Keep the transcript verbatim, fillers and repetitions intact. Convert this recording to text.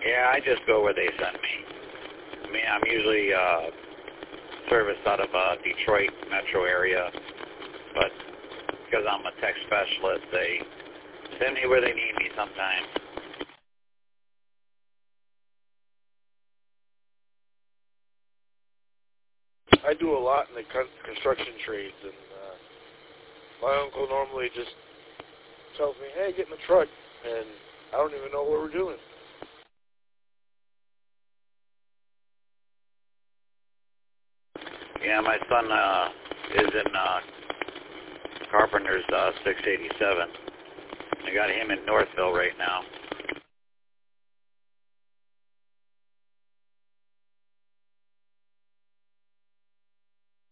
Yeah, I just go where they send me. I mean, I'm usually uh, serviced out of uh, Detroit metro area, but because I'm a tech specialist, they send me where they need me sometimes. I do a lot in the con- construction trades, and uh, my uncle normally just tells me, hey, get in the truck, and I don't even know what we're doing. Yeah, my son uh, is in uh, Carpenter's uh, six eighty-seven. I got him in Northville right now.